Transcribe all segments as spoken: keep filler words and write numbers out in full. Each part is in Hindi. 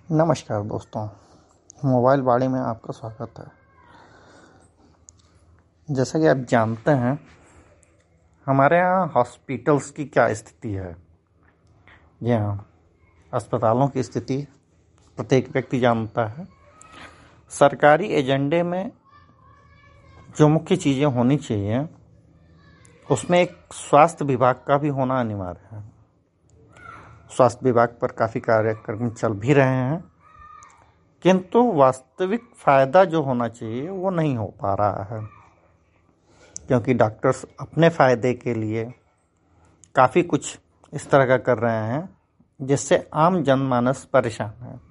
नमस्कार दोस्तों, मोबाइल बाड़ी में आपका स्वागत है। जैसा कि आप जानते हैं, हमारे यहाँ हॉस्पिटल्स की क्या स्थिति है। जी हाँ, अस्पतालों की स्थिति प्रत्येक व्यक्ति जानता है। सरकारी एजेंडे में जो मुख्य चीज़ें होनी चाहिए, उसमें एक स्वास्थ्य विभाग का भी होना अनिवार्य है। स्वास्थ्य विभाग पर काफ़ी कार्यक्रम चल भी रहे हैं, किंतु वास्तविक फ़ायदा जो होना चाहिए वो नहीं हो पा रहा है, क्योंकि डॉक्टर्स अपने फ़ायदे के लिए काफ़ी कुछ इस तरह का कर रहे हैं जिससे आम जनमानस परेशान है।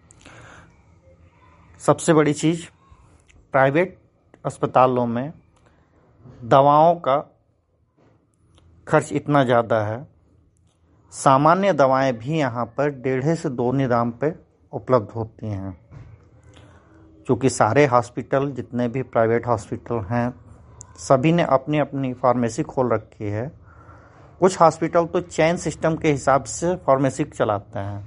सबसे बड़ी चीज़, प्राइवेट अस्पतालों में दवाओं का खर्च इतना ज़्यादा है। सामान्य दवाएं भी यहाँ पर डेढ़ से दो दाम पे उपलब्ध होती हैं। चूँकि सारे हॉस्पिटल, जितने भी प्राइवेट हॉस्पिटल हैं, सभी ने अपनी अपनी फार्मेसी खोल रखी है। कुछ हॉस्पिटल तो चेन सिस्टम के हिसाब से फार्मेसी चलाते हैं,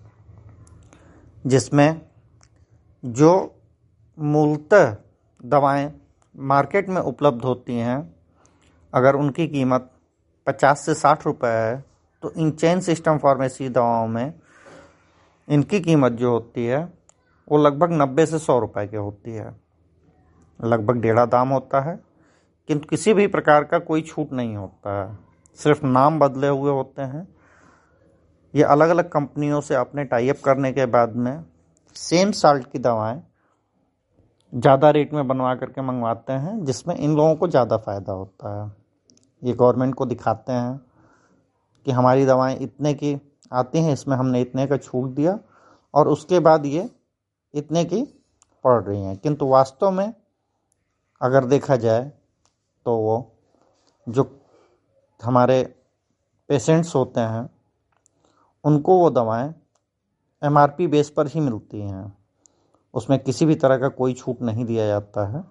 जिसमें जो मूलतः दवाएं मार्केट में उपलब्ध होती हैं, अगर उनकी कीमत पचास से साठ रुपए है, तो इन चेन सिस्टम फार्मेसी दवाओं में इनकी कीमत जो होती है वो लगभग नब्बे से सौ रुपए की होती है। लगभग डेढ़ा दाम होता है, किंतु किसी भी प्रकार का कोई छूट नहीं होता है। सिर्फ नाम बदले हुए होते हैं। ये अलग अलग कंपनियों से अपने टाई अप करने के बाद में सेम साल्ट की दवाएं ज़्यादा रेट में बनवा करके मंगवाते हैं, जिसमें इन लोगों को ज़्यादा फ़ायदा होता है। ये गवर्नमेंट को दिखाते हैं कि हमारी दवाएं इतने की आती हैं, इसमें हमने इतने का छूट दिया, और उसके बाद ये इतने की पड़ रही हैं। किंतु वास्तव में अगर देखा जाए तो वो जो हमारे पेशेंट्स होते हैं, उनको वो दवाएं एमआरपी बेस पर ही मिलती हैं। उसमें किसी भी तरह का कोई छूट नहीं दिया जाता है।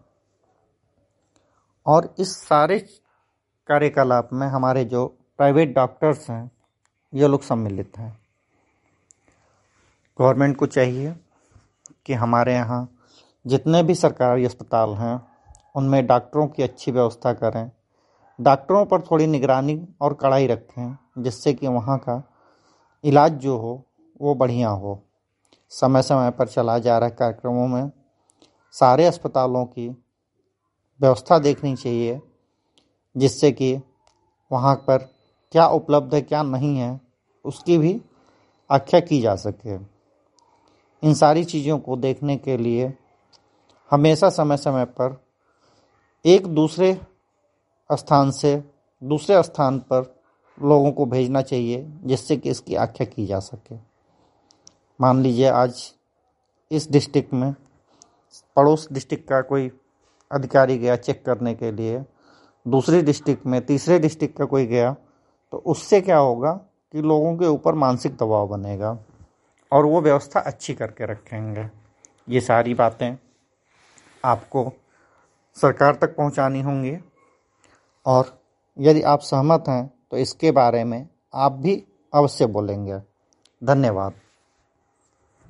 और इस सारे कार्यकलाप में हमारे जो प्राइवेट डॉक्टर्स हैं, ये लोग सम्मिलित हैं। गवर्नमेंट को चाहिए कि हमारे यहाँ जितने भी सरकारी अस्पताल हैं, उनमें डॉक्टरों की अच्छी व्यवस्था करें। डॉक्टरों पर थोड़ी निगरानी और कड़ाई रखें, जिससे कि वहाँ का इलाज जो हो वो बढ़िया हो। समय समय पर चला जा रहा कार्यक्रमों में सारे अस्पतालों की व्यवस्था देखनी चाहिए, जिससे कि वहाँ पर क्या उपलब्ध है क्या नहीं है उसकी भी व्याख्या की जा सके। इन सारी चीज़ों को देखने के लिए हमेशा समय समय पर एक दूसरे स्थान से दूसरे स्थान पर लोगों को भेजना चाहिए, जिससे कि इसकी व्याख्या की जा सके। मान लीजिए आज इस डिस्ट्रिक्ट में पड़ोस डिस्ट्रिक्ट का कोई अधिकारी गया चेक करने के लिए, दूसरी डिस्ट्रिक्ट में तीसरे डिस्ट्रिक्ट का कोई गया, तो उससे क्या होगा कि लोगों के ऊपर मानसिक दबाव बनेगा और वो व्यवस्था अच्छी करके रखेंगे। ये सारी बातें आपको सरकार तक पहुंचानी होंगी, और यदि आप सहमत हैं तो इसके बारे में आप भी अवश्य बोलेंगे। धन्यवाद।